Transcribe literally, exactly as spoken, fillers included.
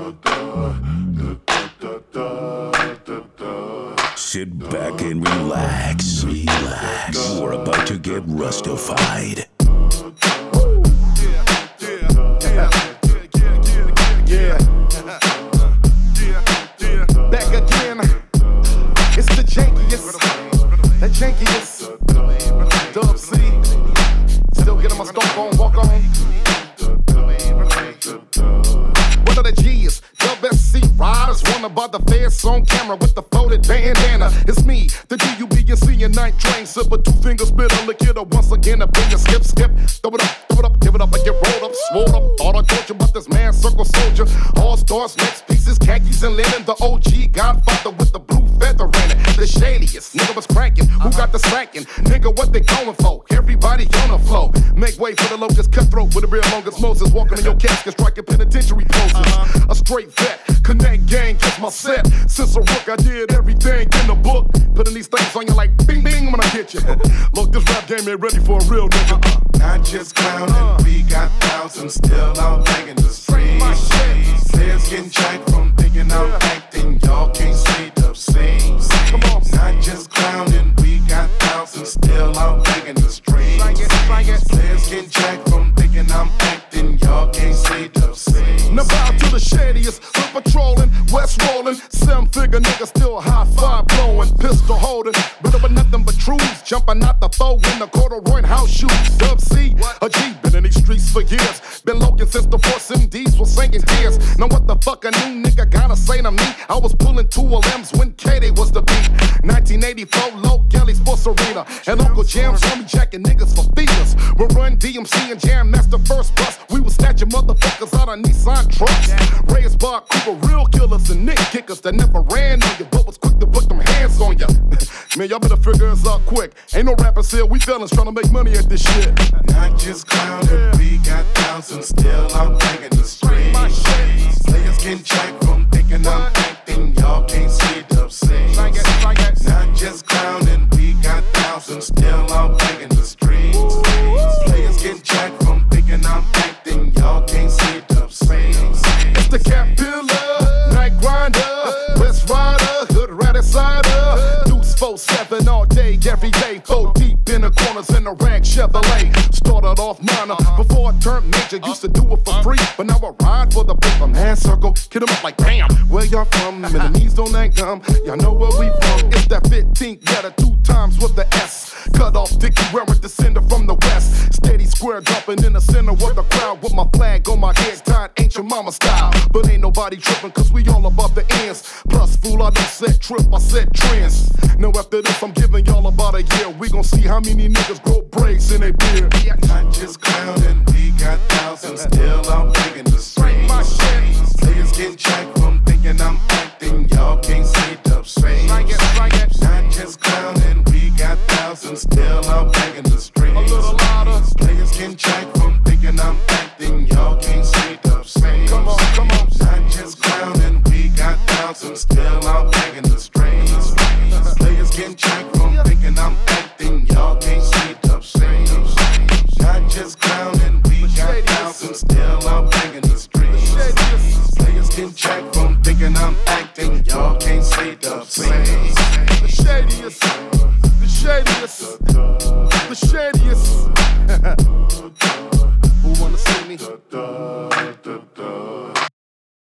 Sit back and relax, relax. You're about to get rustified. Yeah. Back again. It's the jankiest. That jankiest. Dub C. Still getting my stomp on, walk on. What are the G's? Dub S C riders. Wanna buy the feds on camera with the folded bandana. It's me, the D U B and C and night train sipper. Two fingers spit a lick hitter. Once again, a bigger skip, skip. Throw it up, throw it up, give it up. I get rolled up, swole up. Thought I told you about this man, circle soldier. All stars, next pieces, khakis and linen. The O G Godfather with the blue feather in it. The shadiest, nigga was cranking. Who got the slacking? Nigga, what they going for? Everybody on the flow. Make way for the locust cutthroat with the real longest Moses. Walking in your casket, striking penitentiary poses. Uh-huh. A straight vet, connect gang, catch my set. Since a rook, I did everything in the book. Putting these things on you like bing bing when I get you. Look, this rap game ain't ready for a real nigga. Uh-uh. Not just clowning, uh. we got thousands still out banging the streets. Players getting jacked from thinking I'm acting, y'all can't see the scenes. Come on, not just clowning, we got thousands still out banging the streets. Players getting jacked from thinking I'm acting, y'all can't see the scenes. Now bow to the shadiest, we're patrolling, west rolling, seven figure nigga still high five blowing, pistol holding, but with nothing but truths, jumping out the foe in the corduroy house shoes. Dub C, a G, been in these streets for years, been looking since the Force M Ds was singing tears. Now what the fuck a new nigga gotta say to me? I was pulling two L M's when K-Day was the beat. nineteen eighty-four, Low Kelly Sports Arena, and Uncle Jam's on me jacking niggas for feelers. We run D M C and Jam, that's the first bus. We was snatching motherfuckers out of Nissan trucks. Raised by Cooper, real killers and Nick kickers that never ran on you, but was quick to put them hands on you. Man, y'all better figure us out quick. Ain't no rappers here, we fellas trying to make money at this shit. Not just clowning, we got thousands still out banging the streets. Players getting jacked from thinking I'm acting, y'all can't see the scenes. Not just clowning, we got thousands still out banging the streets. Players getting jacked from thinking I'm acting, y'all can't see the scenes. It's the Cat Pillar, Night Grinder, West Rider, Hood Rat Insider. Deuce four seven all day, every day, four deep in the corners in the rag Chevrolet. Started off minor before I turned major, used to do it for free, but now I ride for the paper. Man circle, hit 'em up like bam. Where y'all from? And the knees don't that gum. Y'all know where we from. It's that fifteenth letter, two times with the S. Cut off Dickie wearing descender from the west. Steady square jumping in the center of the crowd with my flag on my head, tied ancient mama style. But ain't nobody tripping, cause we all above the ends. Plus, fool, I don't set trip, I set trends. Now after this, I'm giving y'all about a year. We gon' see how many niggas grow braids in their beard. Not just clowning, we got thousands still out banging the streets. Players getting jacked from thinking I'm acting, y'all can't see the scenes. Not just clowning, we got thousands still out banging the streets. A little louder. Players getting jacked from thinking I'm acting, y'all can't see the scenes. Come on, come on. Not just clowning, we got thousands still out banging the streets. Players getting jacked from thinking I'm acting, y'all can't see the scenes. Not just clowning, we got thousands still out banging the streets. Players getting jacked from thinking I'm acting, y'all can't see